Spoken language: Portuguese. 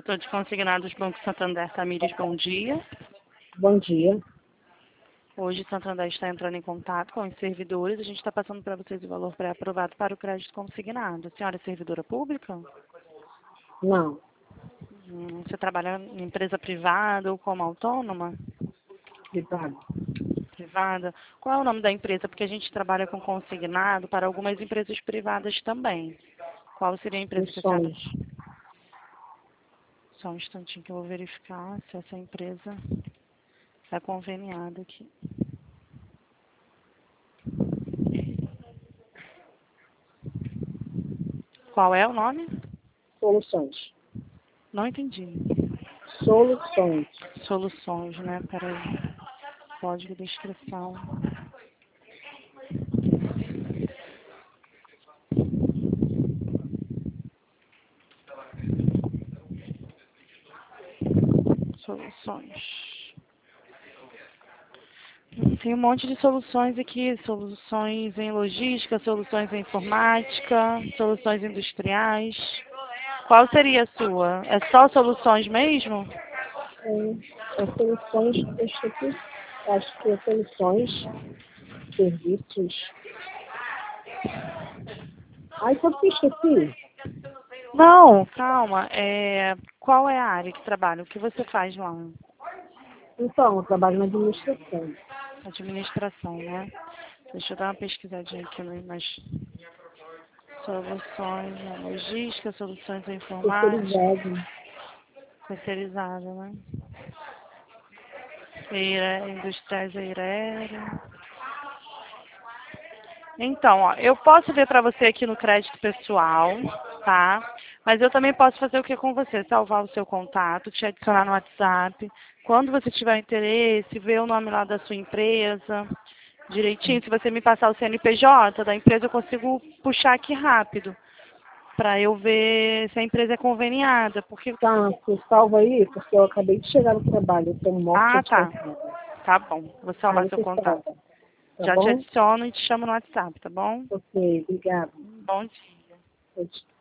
Setor de consignados Banco Santander, Tamires, bom dia. Bom dia. Hoje Santander está entrando em contato com os servidores. A gente está passando para vocês o valor pré-aprovado para o crédito consignado. A senhora é servidora pública? Não, Você trabalha em empresa privada ou como autônoma? privado. Privada. Qual é o nome da empresa? Porque a gente trabalha com consignado para algumas empresas privadas também. Qual seria a empresa que a senhora... Missões. Só um instantinho que eu vou verificar se essa empresa está conveniada aqui. Qual é o nome? Soluções. Não entendi. Soluções. Soluções, né? Peraí. Código de inscrição. Soluções. Tem um monte de soluções aqui. Soluções em logística, soluções em informática, soluções industriais. Qual seria a sua? É só soluções mesmo? Soluções, deixa aqui. Acho que é soluções, serviços. Ai, só que esqueci. Não, calma. Qual é a área que trabalha? O que você faz lá? Então, eu trabalho na administração. Administração, né? Deixa eu dar uma pesquisadinha aqui nas soluções na logística, soluções em informática, Terceirizado. terceirizada, né? Industriais aérea. Então, ó, eu posso ver para você aqui no crédito pessoal, tá? Mas eu também posso fazer o que com você? Salvar o seu contato, te adicionar no WhatsApp. Quando você tiver interesse, ver o nome lá da sua empresa direitinho. Se você me passar o CNPJ da empresa, eu consigo puxar aqui rápido para eu ver se a empresa é conveniada. Porque... Tá, você salva aí, porque eu acabei de chegar no trabalho. Eu tô morta Ah, de tá. cansada. Tá bom. Vou salvar Aí seu você contato. salva, tá Já te bom? adiciono e te chamo no WhatsApp, tá bom? Ok, obrigada. Bom dia. Tchau, tchau.